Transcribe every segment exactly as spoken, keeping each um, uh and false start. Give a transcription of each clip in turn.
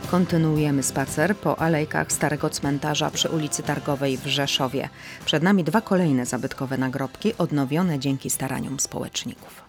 Kontynuujemy spacer po alejkach Starego Cmentarza przy ulicy Targowej w Rzeszowie. Przed nami dwa kolejne zabytkowe nagrobki, odnowione dzięki staraniom społeczników.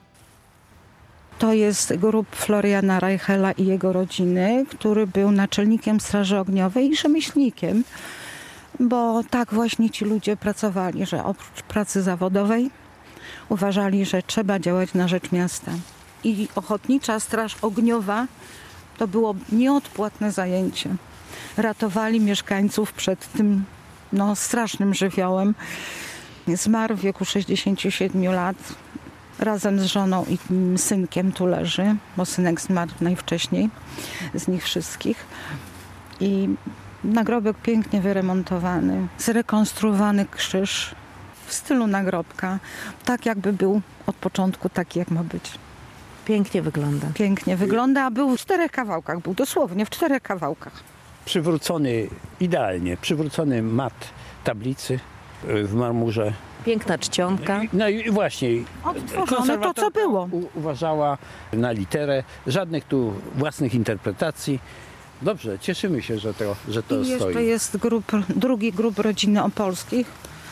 To jest grób Floriana Reichela i jego rodziny, który był naczelnikiem Straży Ogniowej i rzemieślnikiem, bo tak właśnie ci ludzie pracowali, że oprócz pracy zawodowej uważali, że trzeba działać na rzecz miasta. I Ochotnicza Straż Ogniowa to było nieodpłatne zajęcie. Ratowali mieszkańców przed tym no, strasznym żywiołem. Zmarł w wieku sześćdziesięciu siedmiu lat. Razem z żoną i synkiem tu leży, bo synek zmarł najwcześniej z nich wszystkich. I nagrobek pięknie wyremontowany, zrekonstruowany krzyż w stylu nagrobka. Tak jakby był od początku taki, jak ma być. Pięknie wygląda. Pięknie wygląda, a był w czterech kawałkach, był dosłownie w czterech kawałkach. Przywrócony idealnie, przywrócony mat tablicy w marmurze. Piękna czcionka. No i właśnie, Odtworzone to, co było. U, uważała na literę, żadnych tu własnych interpretacji. Dobrze, cieszymy się, że to, że to I stoi. jeszcze jest grup, drugi grób rodziny Opolskich.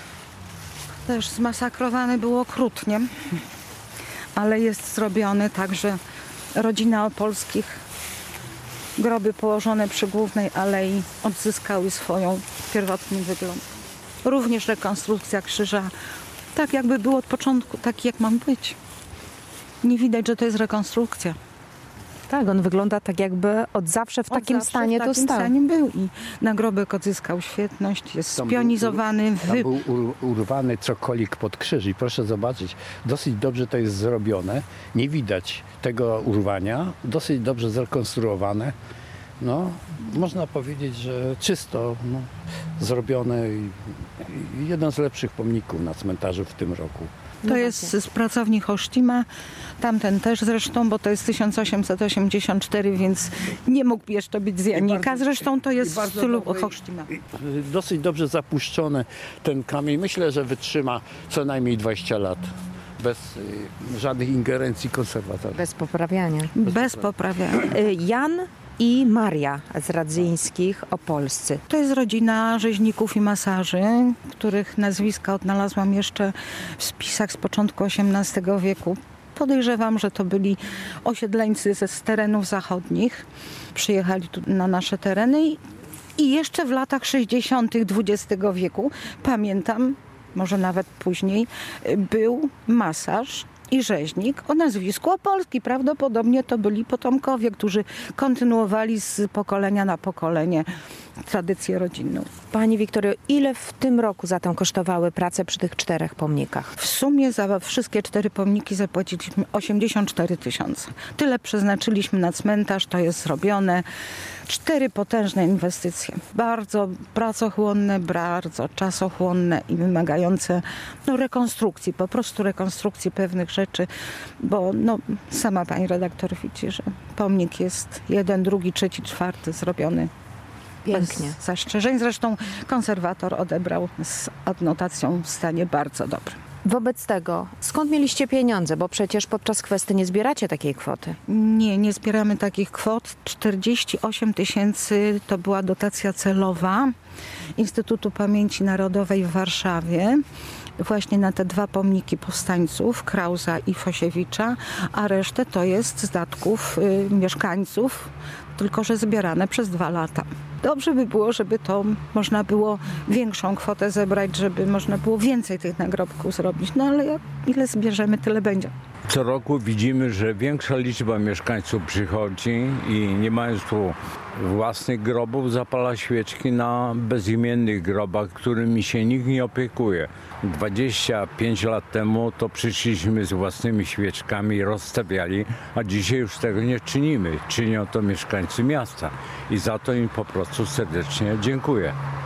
Też zmasakrowany był okrutnie, ale jest zrobiony tak, że rodzina Opolskich, groby położone przy głównej alei odzyskały swoją pierwotny wygląd. Również rekonstrukcja krzyża, tak jakby był od początku, taki jak ma być. Nie widać, że to jest rekonstrukcja. Tak, on wygląda tak jakby od zawsze w Od takim zawsze stanie w tu takim stał. stanie był i nagrobek odzyskał świetność, jest Tam był spionizowany. Tam Wy... był ur, urwany cokolik pod krzyż i proszę zobaczyć, dosyć dobrze to jest zrobione. Nie widać tego urwania, dosyć dobrze zrekonstruowane. No, można powiedzieć, że czysto no, zrobione i, i jeden z lepszych pomników na cmentarzu w tym roku. To jest z pracowni Chosztima, tamten też zresztą, bo to jest tysiąc osiemset osiemdziesiąt cztery, więc nie mógł jeszcze być z Janika. Zresztą to jest w stylu Chosztima. Dosyć dobrze zapuszczony ten kamień. Myślę, że wytrzyma co najmniej dwadzieścia lat. Bez y, żadnych ingerencji konserwatorów. Bez poprawiania. Bez poprawiania. Y, Jan i Maria z Radzyńskich, opolscy. To jest rodzina rzeźników i masarzy, których nazwiska odnalazłam jeszcze w spisach z początku osiemnastego wieku. Podejrzewam, że to byli osiedleńcy ze z terenów zachodnich. Przyjechali tu na nasze tereny i, i jeszcze w latach sześćdziesiątych dwudziestego wieku, pamiętam, może nawet później, był masaż i rzeźnik o nazwisku Opolski. Prawdopodobnie to byli potomkowie, którzy kontynuowali z pokolenia na pokolenie tradycję rodzinną. Pani Wiktorio, ile w tym roku zatem kosztowały prace przy tych czterech pomnikach? W sumie za wszystkie cztery pomniki zapłaciliśmy osiemdziesiąt cztery tysiące. Tyle przeznaczyliśmy na cmentarz, to jest zrobione. Cztery potężne inwestycje. Bardzo pracochłonne, bardzo czasochłonne i wymagające no, rekonstrukcji, po prostu rekonstrukcji pewnych rzeczy, bo no, sama pani redaktor widzi, że pomnik jest jeden, drugi, trzeci, czwarty zrobiony. Pięknie. Bez zastrzeżeń. Zresztą konserwator odebrał z adnotacją w stanie bardzo dobrym. Wobec tego, skąd mieliście pieniądze? Bo przecież podczas kwesty nie zbieracie takiej kwoty. Nie, nie zbieramy takich kwot. czterdzieści osiem tysięcy to była dotacja celowa Instytutu Pamięci Narodowej w Warszawie. Właśnie na te dwa pomniki powstańców, Krausa i Fosiewicza, a resztę to jest z datków y, mieszkańców, tylko że zbierane przez dwa lata. Dobrze by było, żeby to można było większą kwotę zebrać, żeby można było więcej tych nagrobków zrobić. No ale jak, ile zbierzemy, tyle będzie. Co roku widzimy, że większa liczba mieszkańców przychodzi i nie mając tu własnych grobów zapala świeczki na bezimiennych grobach, którymi się nikt nie opiekuje. dwadzieścia pięć lat temu to przyszliśmy z własnymi świeczkami i rozstawiali, a dzisiaj już tego nie czynimy. Czynią to mieszkańcy miasta i za to im po prostu serdecznie dziękuję.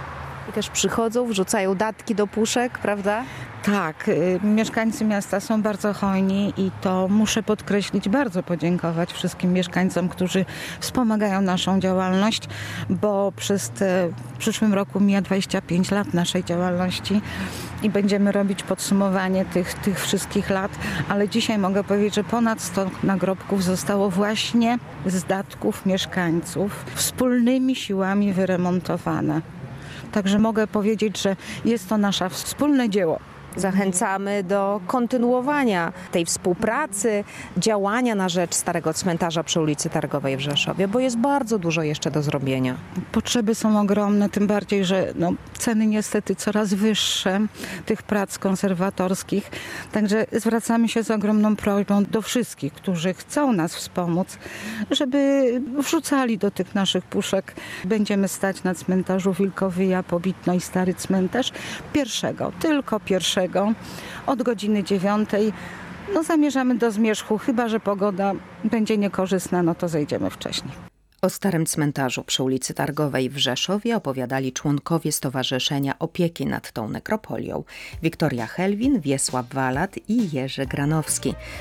I też przychodzą, wrzucają datki do puszek, prawda? Tak, y, mieszkańcy miasta są bardzo hojni i to muszę podkreślić, bardzo podziękować wszystkim mieszkańcom, którzy wspomagają naszą działalność, bo przez te, w przyszłym roku mija dwadzieścia pięć lat naszej działalności i będziemy robić podsumowanie tych, tych wszystkich lat, ale dzisiaj mogę powiedzieć, że ponad sto nagrobków zostało właśnie z datków mieszkańców wspólnymi siłami wyremontowane. Także mogę powiedzieć, że jest to nasze wspólne dzieło. Zachęcamy do kontynuowania tej współpracy, działania na rzecz Starego Cmentarza przy ulicy Targowej w Rzeszowie, bo jest bardzo dużo jeszcze do zrobienia. Potrzeby są ogromne, tym bardziej, że no, ceny niestety coraz wyższe tych prac konserwatorskich. Także zwracamy się z ogromną prośbą do wszystkich, którzy chcą nas wspomóc, żeby wrzucali do tych naszych puszek. Będziemy stać na cmentarzu Wilkowyja, Pobitno i Stary Cmentarz pierwszego, tylko pierwszego. Od godziny dziewiątej. No zamierzamy do zmierzchu, chyba że pogoda będzie niekorzystna, no to zejdziemy wcześniej. O Starym Cmentarzu przy ulicy Targowej w Rzeszowie opowiadali członkowie Stowarzyszenia Opieki nad tą Nekropolią. Wiktoria Helwin, Wiesław Walat i Jerzy Granowski.